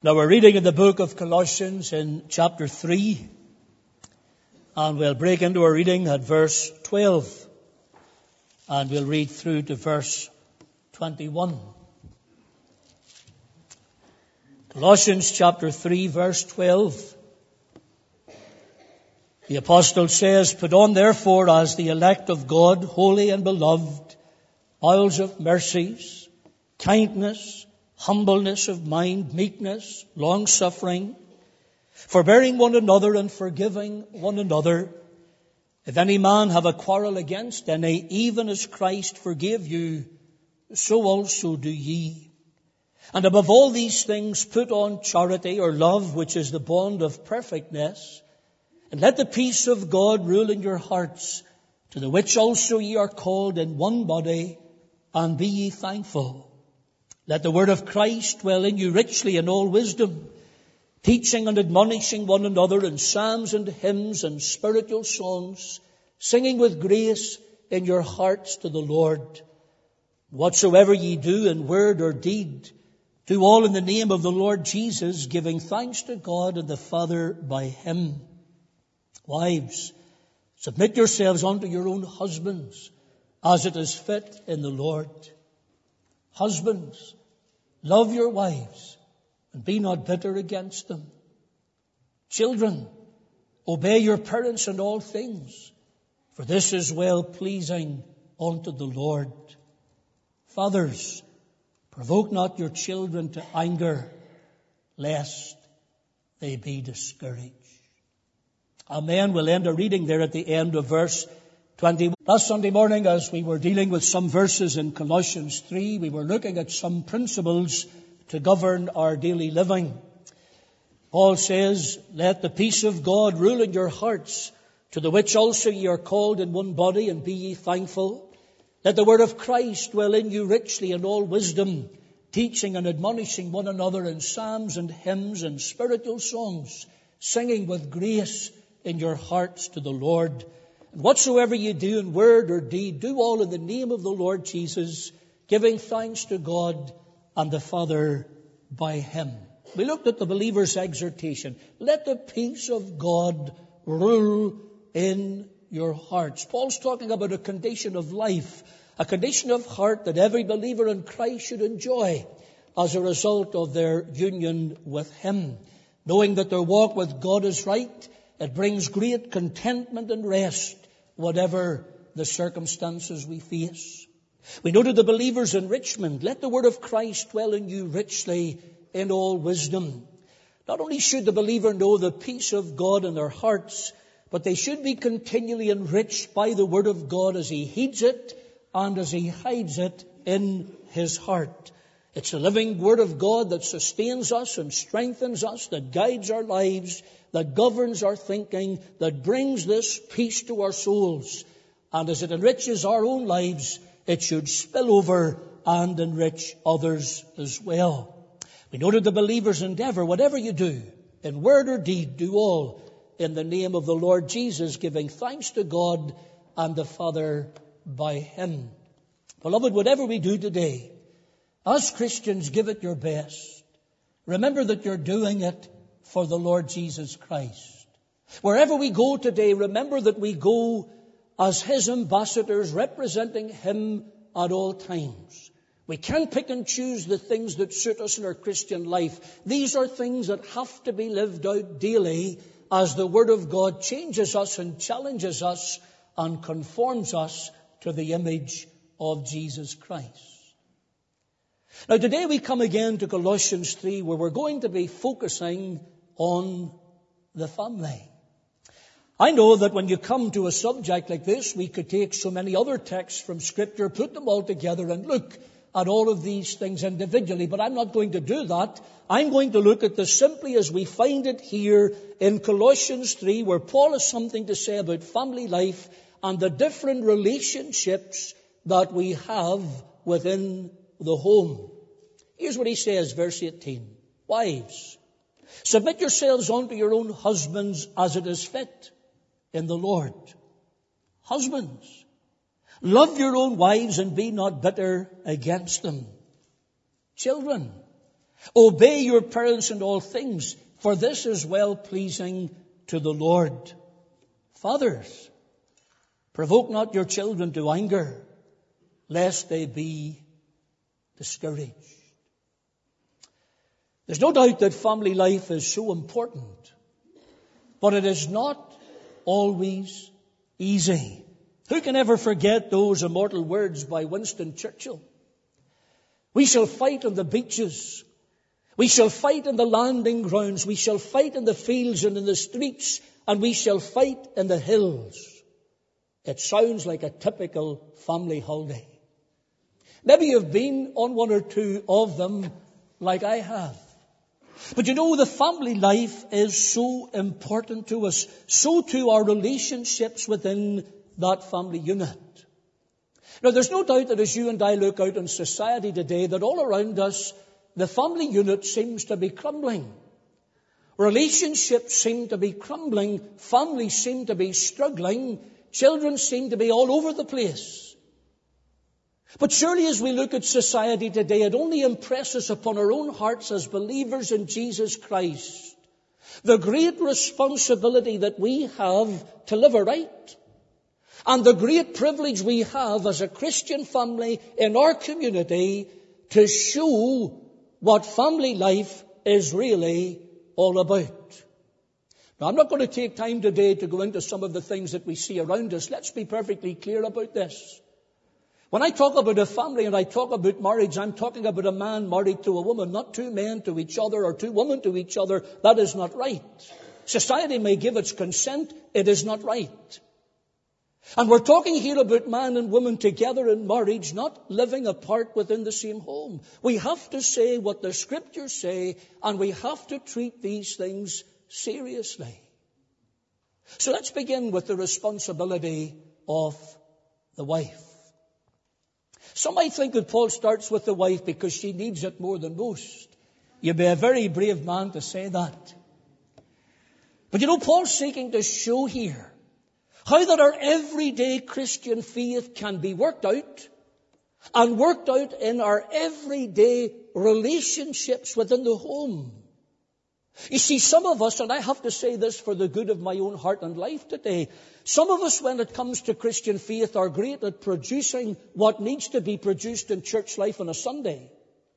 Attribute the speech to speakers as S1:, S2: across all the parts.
S1: Now we're reading in the book of Colossians in chapter 3, and we'll break into our reading at verse 12, and we'll read through to verse 21. Colossians chapter 3, verse 12. The apostle says, "Put on therefore as the elect of God, holy and beloved, bowels of mercies, kindness, humbleness of mind, meekness, long-suffering, forbearing one another and forgiving one another. If any man have a quarrel against any, even as Christ forgave you, so also do ye. And above all these things put on charity or love, which is the bond of perfectness. And let the peace of God rule in your hearts, to the which also ye are called in one body, and be ye thankful. Let the word of Christ dwell in you richly in all wisdom, teaching and admonishing one another in psalms and hymns and spiritual songs, singing with grace in your hearts to the Lord. Whatsoever ye do in word or deed, do all in the name of the Lord Jesus, giving thanks to God and the Father by him. Wives, submit yourselves unto your own husbands, as it is fit in the Lord. Husbands, love your wives, and be not bitter against them. Children, obey your parents in all things, for this is well-pleasing unto the Lord. Fathers, provoke not your children to anger, lest they be discouraged." Amen. We'll end our reading there at the end of verse 20. Last Sunday morning, as we were dealing with some verses in Colossians 3, we were looking at some principles to govern our daily living. Paul says, "Let the peace of God rule in your hearts, to the which also ye are called in one body, and be ye thankful. Let the word of Christ dwell in you richly in all wisdom, teaching and admonishing one another in psalms and hymns and spiritual songs, singing with grace in your hearts to the Lord. And whatsoever ye do in word or deed, do all in the name of the Lord Jesus, giving thanks to God and the Father by him." We looked at the believer's exhortation. Let the peace of God rule in your hearts. Paul's talking about a condition of life, a condition of heart that every believer in Christ should enjoy as a result of their union with him. Knowing that their walk with God is right, it brings great contentment and rest, whatever the circumstances we face. We noted the believer's enrichment. Let the word of Christ dwell in you richly in all wisdom. Not only should the believer know the peace of God in their hearts, but they should be continually enriched by the word of God as he heeds it and as he hides it in his heart. It's the living word of God that sustains us and strengthens us, that guides our lives, that governs our thinking, that brings this peace to our souls. And as it enriches our own lives, it should spill over and enrich others as well. We noted the believer's endeavor, whatever you do, in word or deed, do all in the name of the Lord Jesus, giving thanks to God and the Father by him. Beloved, whatever we do today, as Christians, give it your best. Remember that you're doing it for the Lord Jesus Christ. Wherever we go today, remember that we go as his ambassadors, representing him at all times. We can't pick and choose the things that suit us in our Christian life. These are things that have to be lived out daily as the Word of God changes us and challenges us and conforms us to the image of Jesus Christ. Now today we come again to Colossians 3, where we're going to be focusing on the family. I know that when you come to a subject like this, we could take so many other texts from Scripture, put them all together and look at all of these things individually, but I'm not going to do that. I'm going to look at this simply as we find it here in Colossians 3, where Paul has something to say about family life and the different relationships that we have within the home. Here's what he says, verse 18. "Wives, submit yourselves unto your own husbands as it is fit in the Lord. Husbands, love your own wives and be not bitter against them. Children, Obey your parents in all things, for this is well-pleasing to the Lord. Fathers, provoke not your children to anger, lest they be discouraged. There's no doubt that family life is so important, but it is not always easy. Who can ever forget those immortal words by Winston Churchill? We shall fight on the beaches. We shall fight in the landing grounds. We shall fight in the fields and in the streets. And we shall fight in the hills. It sounds like a typical family holiday. Maybe you've been on one or two of them like I have. But you know, the family life is so important to us. So too are relationships within that family unit. Now, there's no doubt that as you and I look out in society today, that all around us, the family unit seems to be crumbling. Relationships seem to be crumbling. Families seem to be struggling. Children seem to be all over the place. But surely as we look at society today, it only impresses upon our own hearts as believers in Jesus Christ the great responsibility that we have to live aright, and the great privilege we have as a Christian family in our community to show what family life is really all about. Now, I'm not going to take time today to go into some of the things that we see around us. Let's be perfectly clear about this. When I talk about a family and I talk about marriage, I'm talking about a man married to a woman, not two men to each other or two women to each other. That is not right. Society may give its consent. It is not right. And we're talking here about man and woman together in marriage, not living apart within the same home. We have to say what the Scriptures say, and we have to treat these things seriously. So let's begin with the responsibility of the wife. Some might think that Paul starts with the wife because she needs it more than most. You'd be a very brave man to say that. But you know, Paul's seeking to show here how that our everyday Christian faith can be worked out, and worked out in our everyday relationships within the home. You see, some of us, and I have to say this for the good of my own heart and life today, some of us, when it comes to Christian faith, are great at producing what needs to be produced in church life on a Sunday.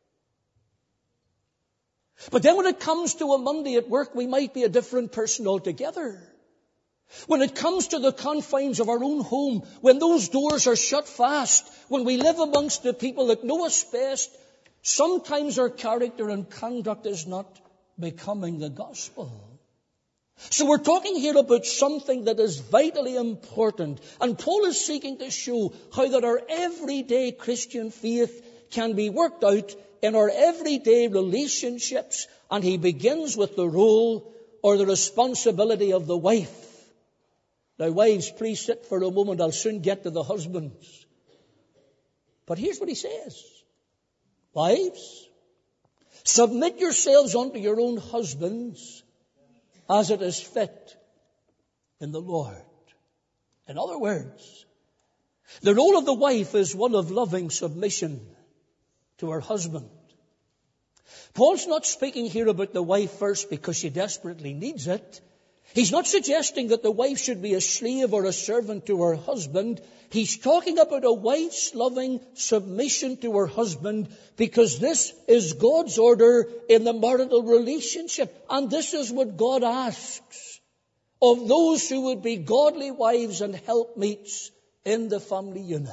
S1: But then when it comes to a Monday at work, we might be a different person altogether. When it comes to the confines of our own home, when those doors are shut fast, when we live amongst the people that know us best, sometimes our character and conduct is not becoming the gospel. So we're talking here about something that is vitally important. And Paul is seeking to show how that our everyday Christian faith can be worked out in our everyday relationships. And he begins with the role or the responsibility of the wife. Now, wives, please sit for a moment. I'll soon get to the husbands. But here's what he says. Wives, submit yourselves unto your own husbands as it is fit in the Lord. In other words, the role of the wife is one of loving submission to her husband. Paul's not speaking here about the wife first because she desperately needs it. He's not suggesting that the wife should be a slave or a servant to her husband. He's talking about a wife's loving submission to her husband because this is God's order in the marital relationship. And this is what God asks of those who would be godly wives and helpmeets in the family unit.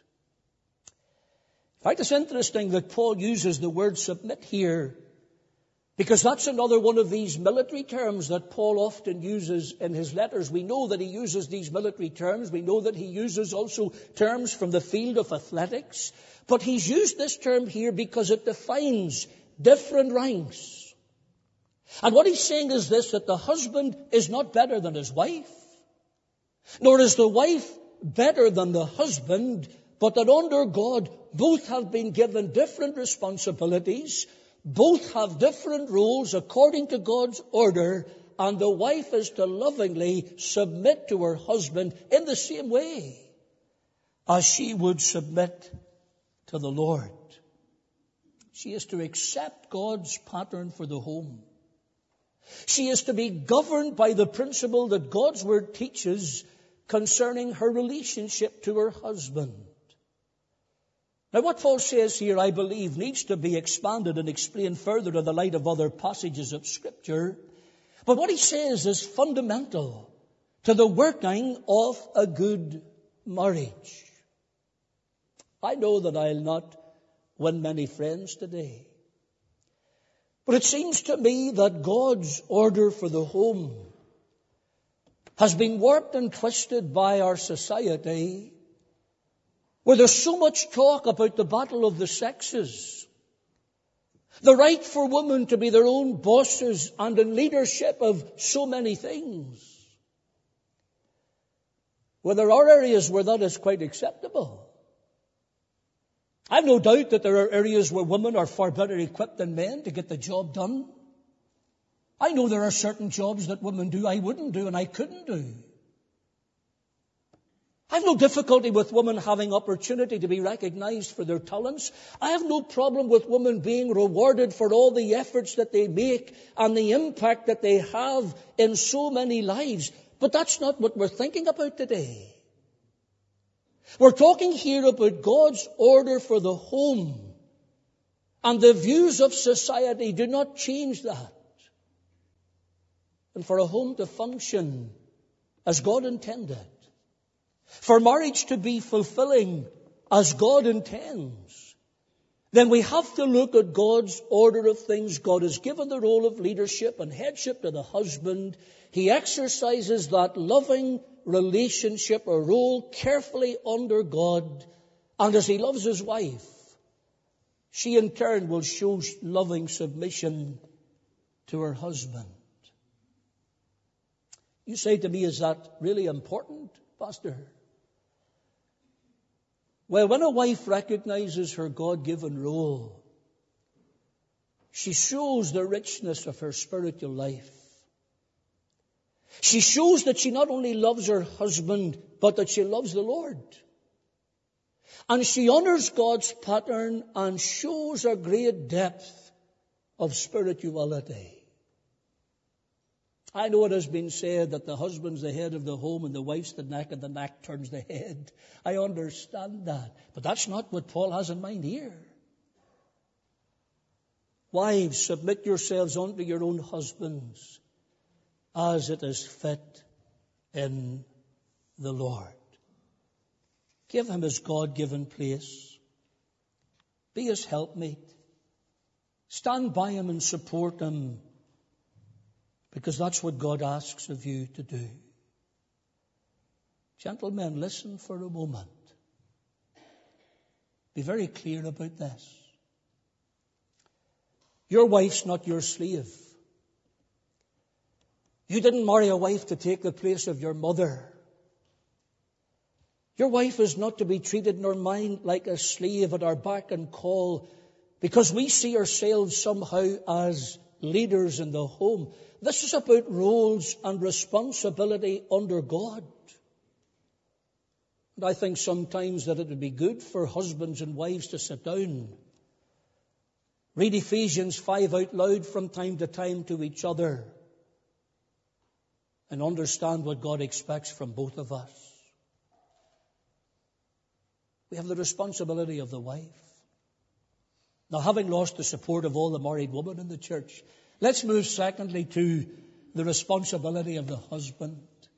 S1: In fact, it's interesting that Paul uses the word submit here, because that's another one of these military terms that Paul often uses in his letters. We know that he uses these military terms. We know that he uses also terms from the field of athletics. But he's used this term here because it defines different ranks. And what he's saying is this, that the husband is not better than his wife, nor is the wife better than the husband, but that under God, both have been given different responsibilities. Both have different roles according to God's order, and the wife is to lovingly submit to her husband in the same way as she would submit to the Lord. She is to accept God's pattern for the home. She is to be governed by the principle that God's Word teaches concerning her relationship to her husband. Now, what Paul says here, I believe, needs to be expanded and explained further in the light of other passages of Scripture. But what he says is fundamental to the working of a good marriage. I know that I'll not win many friends today. But it seems to me that God's order for the home has been warped and twisted by our society, where there's so much talk about the battle of the sexes, the right for women to be their own bosses and in leadership of so many things. Well, there are areas where that is quite acceptable. I've no doubt that there are areas where women are far better equipped than men to get the job done. I know there are certain jobs that women do I wouldn't do and I couldn't do. I have no difficulty with women having opportunity to be recognized for their talents. I have no problem with women being rewarded for all the efforts that they make and the impact that they have in so many lives. But that's not what we're thinking about today. We're talking here about God's order for the home. And the views of society do not change that. And for a home to function as God intended, for marriage to be fulfilling as God intends, then we have to look at God's order of things. God has given the role of leadership and headship to the husband. He exercises that loving relationship or role carefully under God. And as he loves his wife, she in turn will show loving submission to her husband. You say to me, is that really important, Pastor? Well, when a wife recognizes her God-given role, she shows the richness of her spiritual life. She shows that she not only loves her husband, but that she loves the Lord. And she honors God's pattern and shows a great depth of spirituality. I know it has been said that the husband's the head of the home and the wife's the neck and the neck turns the head. I understand that. But that's not what Paul has in mind here. Wives, submit yourselves unto your own husbands as it is fit in the Lord. Give him his God-given place. Be his helpmate. Stand by him and support him, because that's what God asks of you to do. Gentlemen, listen for a moment. Be very clear about this. Your wife's not your slave. You didn't marry a wife to take the place of your mother. Your wife is not to be treated nor mine like a slave at our beck and call because we see ourselves somehow as leaders in the home. This is about roles and responsibility under God. And I think sometimes that it would be good for husbands and wives to sit down, read Ephesians 5 out loud from time to time to each other, and understand what God expects from both of us. We have the responsibility of the wife. Now, having lost the support of all the married women in the church, let's move secondly to the responsibility of the husband.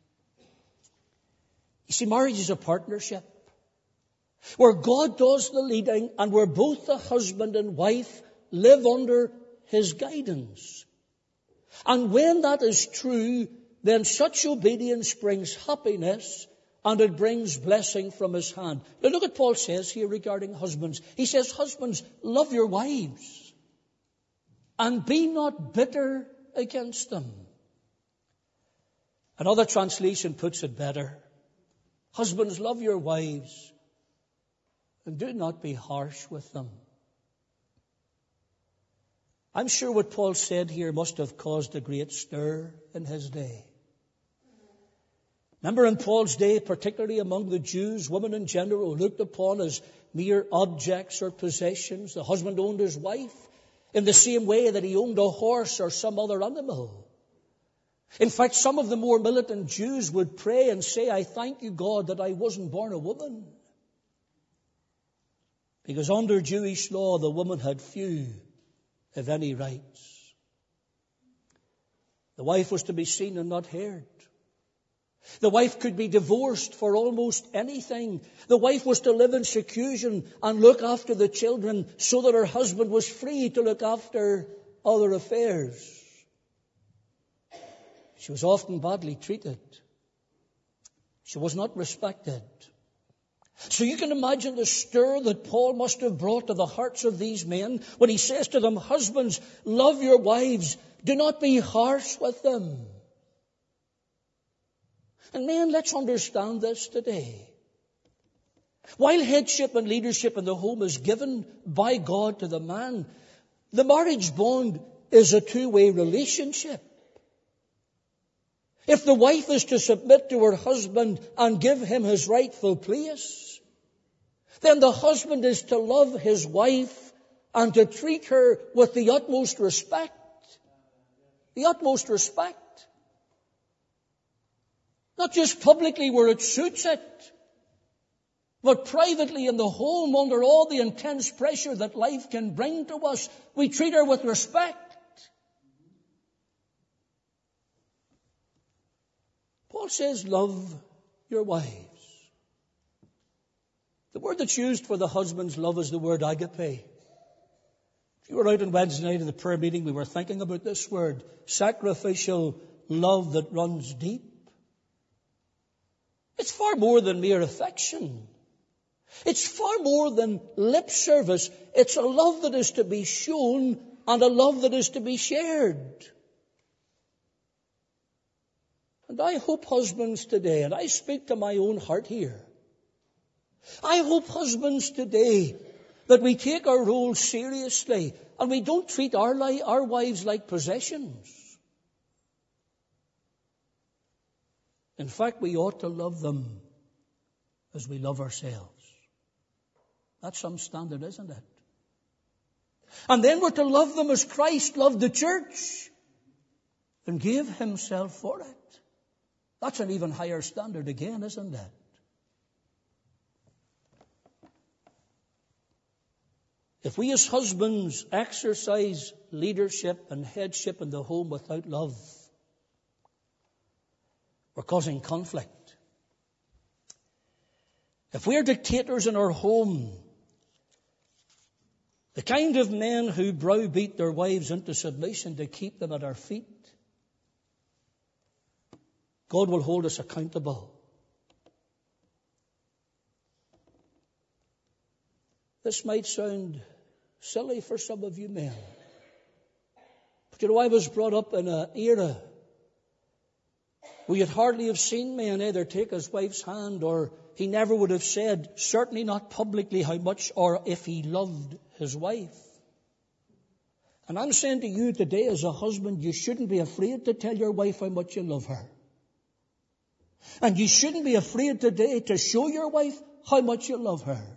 S1: You see, marriage is a partnership where God does the leading and where both the husband and wife live under his guidance. And when that is true, then such obedience brings happiness and it brings blessing from his hand. Now look what Paul says here regarding husbands. He says, husbands, love your wives and be not bitter against them. Another translation puts it better. Husbands, love your wives and do not be harsh with them. I'm sure what Paul said here must have caused a great stir in his day. Remember in Paul's day, particularly among the Jews, women in general were looked upon as mere objects or possessions. The husband owned his wife in the same way that he owned a horse or some other animal. In fact, some of the more militant Jews would pray and say, I thank you, God, that I wasn't born a woman. Because under Jewish law, the woman had few, if any, rights. The wife was to be seen and not heard. The wife could be divorced for almost anything. The wife was to live in seclusion and look after the children so that her husband was free to look after other affairs. She was often badly treated. She was not respected. So you can imagine the stir that Paul must have brought to the hearts of these men when he says to them, husbands, love your wives. Do not be harsh with them. And men, let's understand this today. While headship and leadership in the home is given by God to the man, the marriage bond is a two-way relationship. If the wife is to submit to her husband and give him his rightful place, then the husband is to love his wife and to treat her with the utmost respect. The utmost respect. Not just publicly where it suits it, but privately in the home under all the intense pressure that life can bring to us. We treat her with respect. Paul says, love your wives. The word that's used for the husband's love is the word agape. If you were out on Wednesday night at the prayer meeting, we were thinking about this word, sacrificial love that runs deep. It's far more than mere affection. It's far more than lip service. It's a love that is to be shown and a love that is to be shared. And I hope husbands today, and I speak to my own heart here, I hope husbands today that we take our role seriously and we don't treat our wives like possessions. In fact, we ought to love them as we love ourselves. That's some standard, isn't it? And then we're to love them as Christ loved the church and gave himself for it. That's an even higher standard again, isn't it? If we as husbands exercise leadership and headship in the home without love, we're causing conflict. If we are dictators in our home, the kind of men who browbeat their wives into submission to keep them at our feet, God will hold us accountable. This might sound silly for some of you men, but you know, I was brought up in an era where you'd hardly have seen men either take his wife's hand, or he never would have said, certainly not publicly, how much or if he loved his wife. And I'm saying to you today as a husband, you shouldn't be afraid to tell your wife how much you love her. And you shouldn't be afraid today to show your wife how much you love her.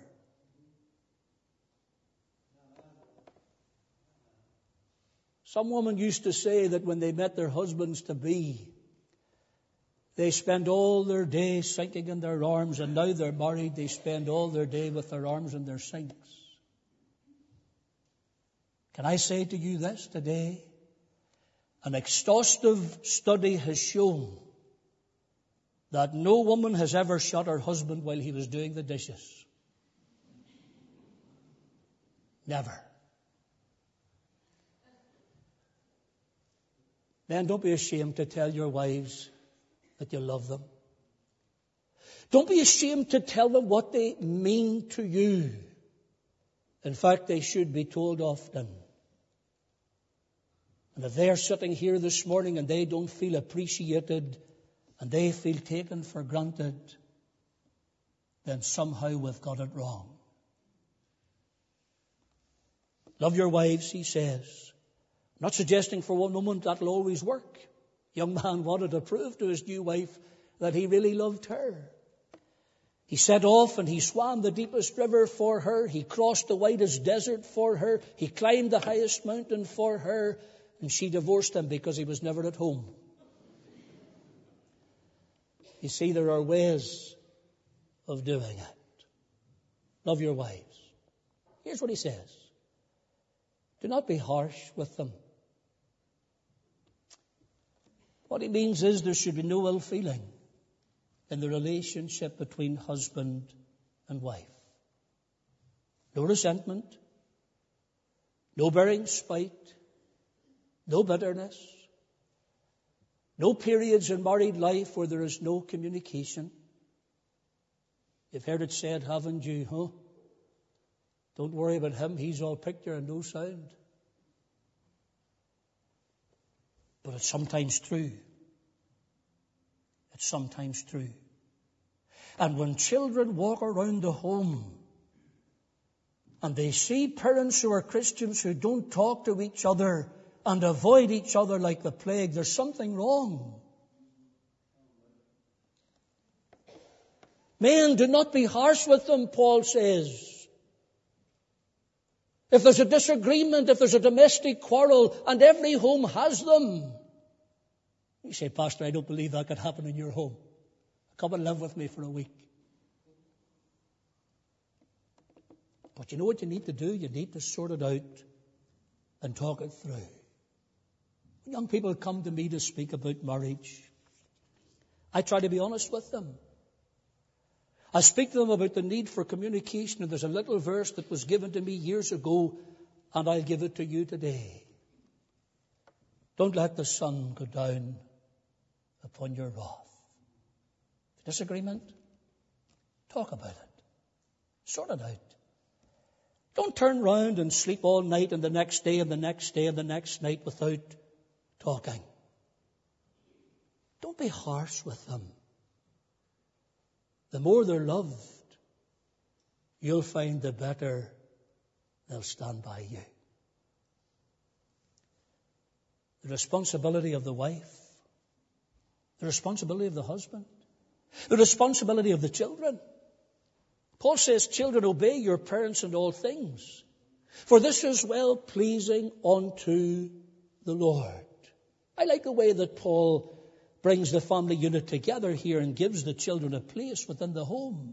S1: Some women used to say that when they met their husbands-to-be, they spend all their day sinking in their arms, and now they're married, they spend all their day with their arms in their sinks. Can I say to you this today? An exhaustive study has shown that no woman has ever shot her husband while he was doing the dishes. Never. Men, don't be ashamed to tell your wives that you love them. Don't be ashamed to tell them what they mean to you. In fact, they should be told often. And if they are sitting here this morning and they don't feel appreciated and they feel taken for granted, then somehow we've got it wrong. Love your wives, he says. Not suggesting for one moment that'll always work. Young man wanted to prove to his new wife that he really loved her. He set off and he swam the deepest river for her. He crossed the widest desert for her. He climbed the highest mountain for her. And she divorced him because he was never at home. You see, there are ways of doing it. Love your wives. Here's what he says. Do not be harsh with them. What he means is there should be no ill feeling in the relationship between husband and wife. No resentment, no bearing spite, no bitterness, no periods in married life where there is no communication. You've heard it said, haven't you, huh? Don't worry about him, he's all picture and no sound. But it's sometimes true. It's sometimes true. And when children walk around the home and they see parents who are Christians who don't talk to each other and avoid each other like the plague, there's something wrong. Men, do not be harsh with them, Paul says. If there's a disagreement, if there's a domestic quarrel, and every home has them. You say, Pastor, I don't believe that could happen in your home. Come and live with me for a week. But you know what you need to do? You need to sort it out and talk it through. When young people come to me to speak about marriage, I try to be honest with them. I speak to them about the need for communication, and there's a little verse that was given to me years ago, and I'll give it to you today. Don't let the sun go down upon your wrath. Disagreement? Talk about it. Sort it out. Don't turn round and sleep all night and the next day and the next day and the next night without talking. Don't be harsh with them. The more they're loved, you'll find the better they'll stand by you. The responsibility of the wife, the responsibility of the husband, the responsibility of the children. Paul says, children, obey your parents in all things, for this is well pleasing unto the Lord. I like the way that Paul brings the family unit together here and gives the children a place within the home.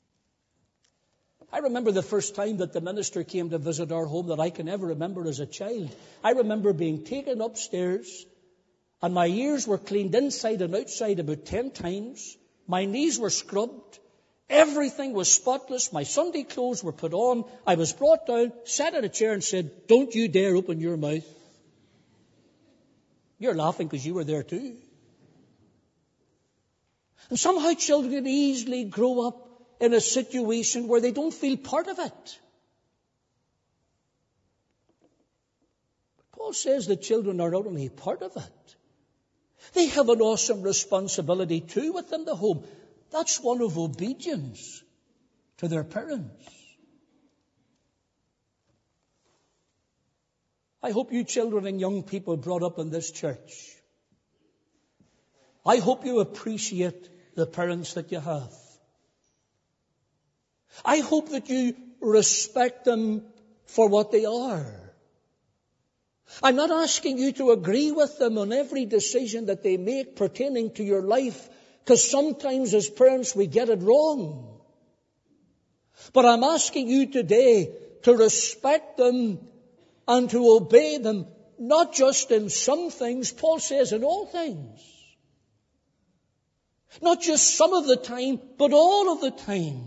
S1: I remember the first time that the minister came to visit our home that I can ever remember as a child. I remember being taken upstairs and my ears were cleaned inside and outside about 10 times. My knees were scrubbed. Everything was spotless. My Sunday clothes were put on. I was brought down, sat in a chair and said, don't you dare open your mouth. You're laughing because you were there too. And somehow children can easily grow up in a situation where they don't feel part of it. But Paul says that children are not only part of it, they have an awesome responsibility too within the home. That's one of obedience to their parents. I hope you children and young people brought up in this church, I hope you appreciate the parents that you have. I hope that you respect them for what they are. I'm not asking you to agree with them on every decision that they make pertaining to your life, because sometimes as parents we get it wrong. But I'm asking you today to respect them and to obey them, not just in some things, Paul says in all things. Not just some of the time, but all of the time.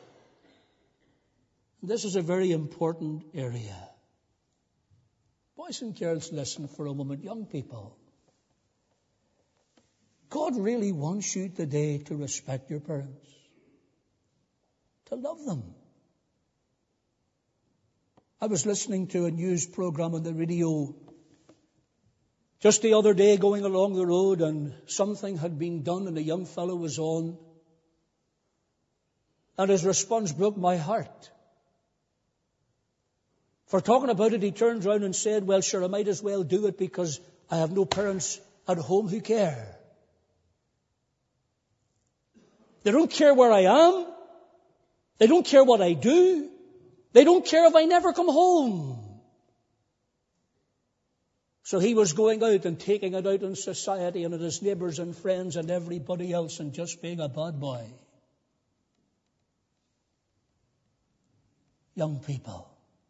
S1: This is a very important area. Boys and girls, listen for a moment. Young people, God really wants you today to respect your parents, to love them. I was listening to a news program on the radio just the other day, going along the road, and something had been done and a young fellow was on. And his response broke my heart. For talking about it, he turned around and said, well, sure, I might as well do it because I have no parents at home who care. They don't care where I am. They don't care what I do. They don't care if I never come home. So he was going out and taking it out in society and at his neighbours and friends and everybody else and just being a bad boy. Young people,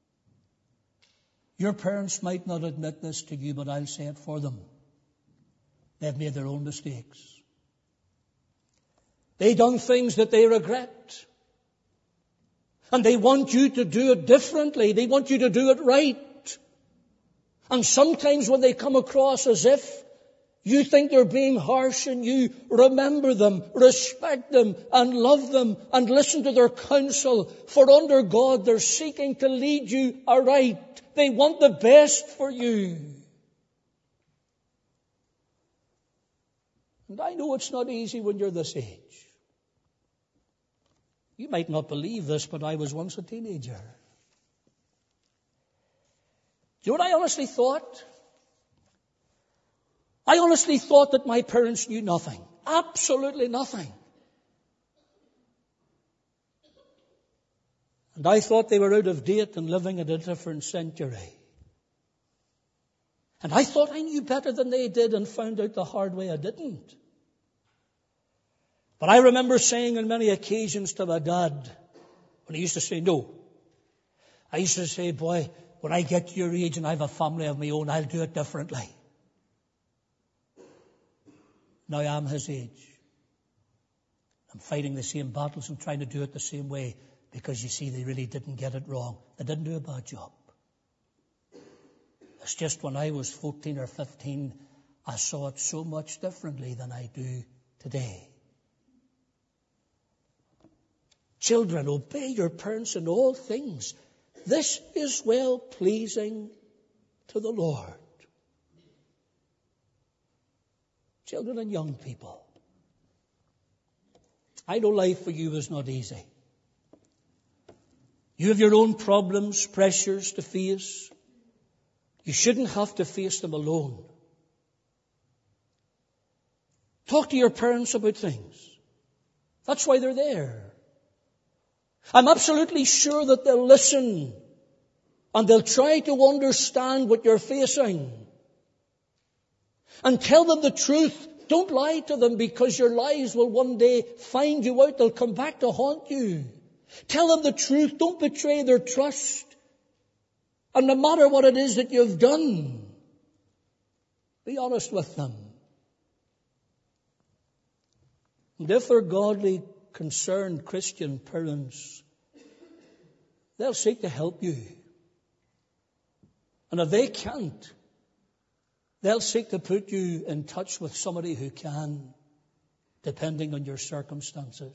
S1: your parents might not admit this to you, but I'll say it for them. They've made their own mistakes. They've done things that they regret. And they want you to do it differently. They want you to do it right. And sometimes when they come across as if you think they're being harsh and you remember them, respect them and love them and listen to their counsel. For under God they're seeking to lead you aright. They want the best for you. And I know it's not easy when you're this age. You might not believe this, but I was once a teenager. Do you know what I honestly thought? I honestly thought that my parents knew nothing. Absolutely nothing. And I thought they were out of date and living in a different century. And I thought I knew better than they did and found out the hard way I didn't. But I remember saying on many occasions to my dad, when he used to say no, I used to say, boy, when I get to your age and I have a family of my own, I'll do it differently. Now I am his age. I'm fighting the same battles and trying to do it the same way because, you see, they really didn't get it wrong. They didn't do a bad job. It's just when I was 14 or 15, I saw it so much differently than I do today. Children, obey your parents in all things. This is well pleasing to the Lord. Children and young people, I know life for you is not easy. You have your own problems, pressures to face. You shouldn't have to face them alone. Talk to your parents about things. That's why they're there. I'm absolutely sure that they'll listen and they'll try to understand what you're facing. And tell them the truth. Don't lie to them because your lies will one day find you out. They'll come back to haunt you. Tell them the truth. Don't betray their trust. And no matter what it is that you've done, be honest with them. And if they're godly, concerned Christian parents, they'll seek to help you. And if they can't, they'll seek to put you in touch with somebody who can, depending on your circumstances.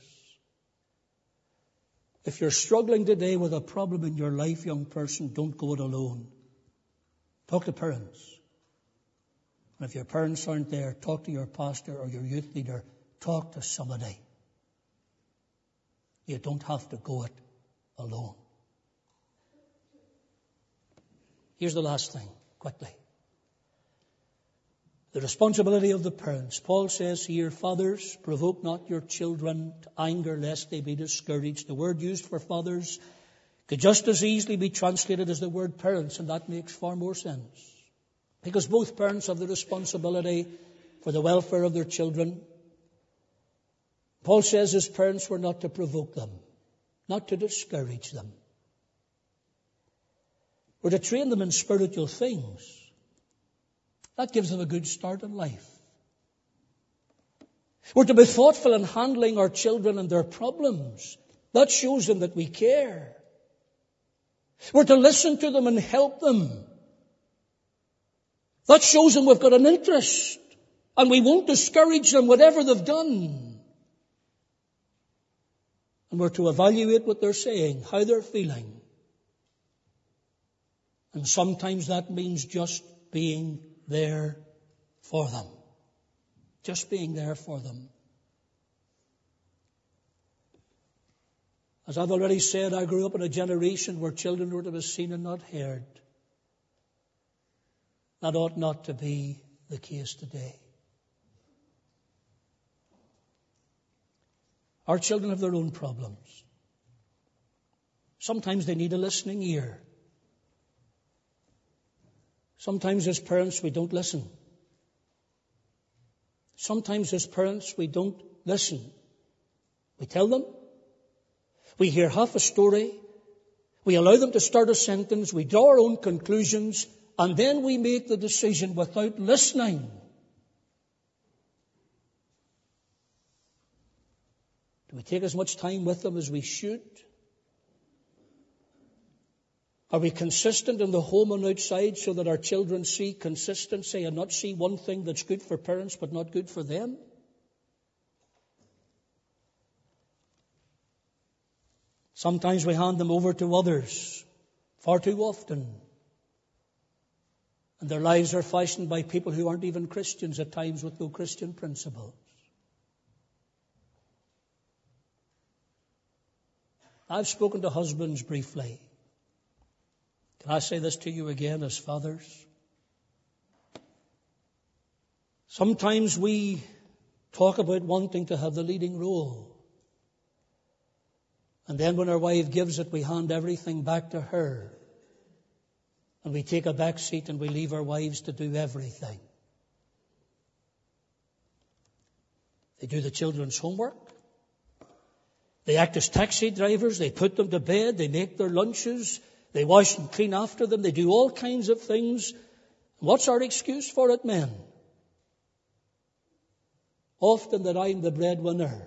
S1: If you're struggling today with a problem in your life, young person, don't go it alone. Talk to parents. And if your parents aren't there, talk to your pastor or your youth leader. Talk to somebody. You don't have to go it alone. Here's the last thing, quickly. The responsibility of the parents. Paul says here, fathers, provoke not your children to anger lest they be discouraged. The word used for fathers could just as easily be translated as the word parents, and that makes far more sense. Because both parents have the responsibility for the welfare of their children. Paul says his parents were not to provoke them, not to discourage them. We're to train them in spiritual things. That gives them a good start in life. We're to be thoughtful in handling our children and their problems. That shows them that we care. We're to listen to them and help them. That shows them we've got an interest and we won't discourage them whatever they've done. And we're to evaluate what they're saying, how they're feeling. And sometimes that means just being there for them. Just being there for them. As I've already said, I grew up in a generation where children were to be seen and not heard. That ought not to be the case today. Our children have their own problems. Sometimes they need a listening ear. Sometimes as parents we don't listen. Sometimes as parents we don't listen. We tell them. We hear half a story. We allow them to start a sentence. We draw our own conclusions. And then we make the decision without listening. Do we take as much time with them as we should? Are we consistent in the home and outside so that our children see consistency and not see one thing that's good for parents but not good for them? Sometimes we hand them over to others, far too often. And their lives are fashioned by people who aren't even Christians at times with no Christian principles. I've spoken to husbands briefly. Can I say this to you again as fathers? Sometimes we talk about wanting to have the leading role. And then when our wife gives it, we hand everything back to her. And we take a back seat and we leave our wives to do everything. They do the children's homework. They act as taxi drivers. They put them to bed. They make their lunches. They wash and clean after them. They do all kinds of things. What's our excuse for it, men? Often that I'm the breadwinner.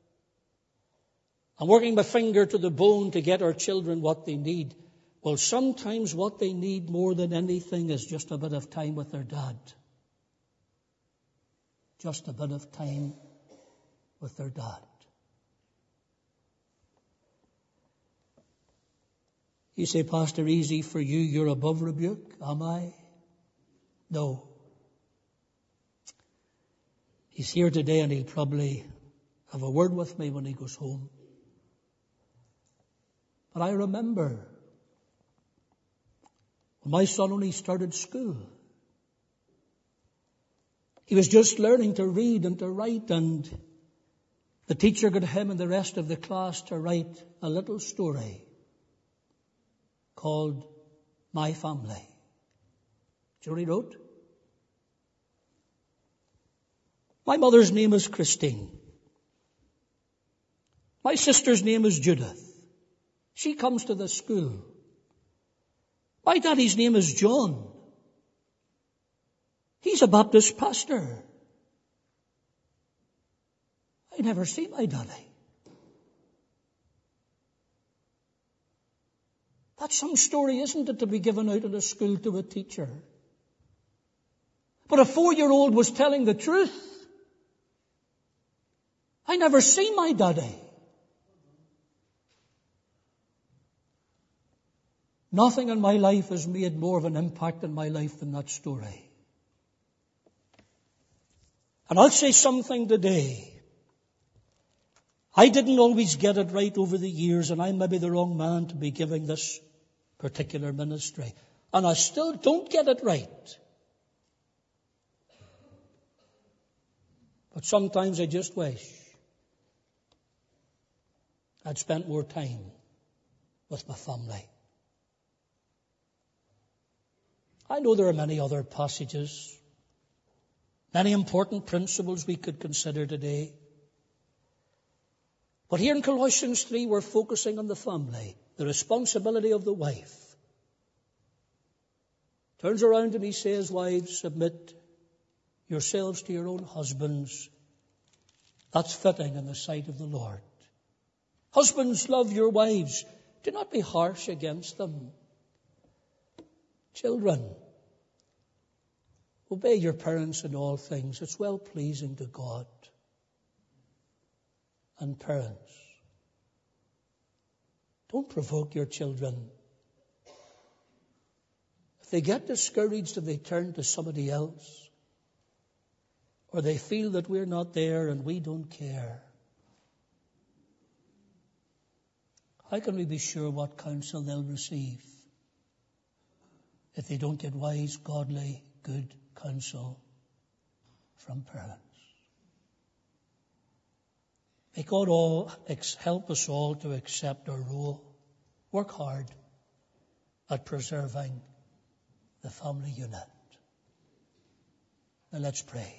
S1: I'm working my finger to the bone to get our children what they need. Well, sometimes what they need more than anything is just a bit of time with their dad. Just a bit of time with their dad. You say, Pastor, easy for you, you're above rebuke. Am I? No. He's here today and he'll probably have a word with me when he goes home. But I remember when my son only started school. He was just learning to read and to write, and the teacher got him and the rest of the class to write a little story called My Family. Do you know what he wrote? My mother's name is Christine. My sister's name is Judith. She comes to the school. My daddy's name is John. He's a Baptist pastor. I never see my daddy. That's some story, isn't it, to be given out in a school to a teacher? But a 4-year-old was telling the truth. I never see my daddy. Nothing in my life has made more of an impact in my life than that story. And I'll say something today. I didn't always get it right over the years, and I may be the wrong man to be giving this particular ministry. And I still don't get it right. But sometimes I just wish I'd spent more time with my family. I know there are many other passages, many important principles we could consider today. But here in Colossians 3, we're focusing on the family, the responsibility of the wife. Turns around and he says, wives, submit yourselves to your own husbands. That's fitting in the sight of the Lord. Husbands, love your wives. Do not be harsh against them. Children, obey your parents in all things. It's well-pleasing to God. And parents, don't provoke your children. If they get discouraged and they turn to somebody else, or they feel that we're not there and we don't care, how can we be sure what counsel they'll receive if they don't get wise, godly, good counsel from parents? May God help us all to accept our role. Work hard at preserving the family unit. Now let's pray.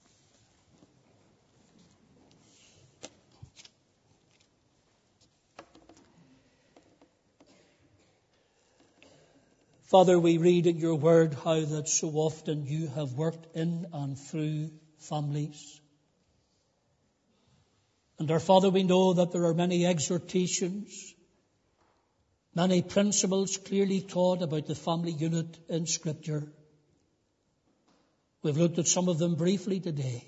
S1: Father, we read in your word how that so often you have worked in and through families. And our Father, we know that there are many exhortations, many principles clearly taught about the family unit in Scripture. We've looked at some of them briefly today.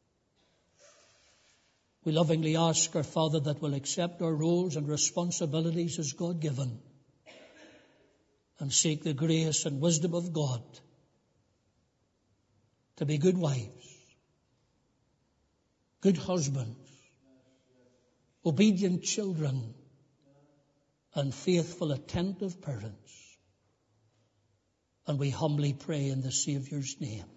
S1: We lovingly ask our Father that we'll accept our roles and responsibilities as God-given and seek the grace and wisdom of God to be good wives, good husbands, obedient children, and faithful, attentive parents. And we humbly pray in the Saviour's name.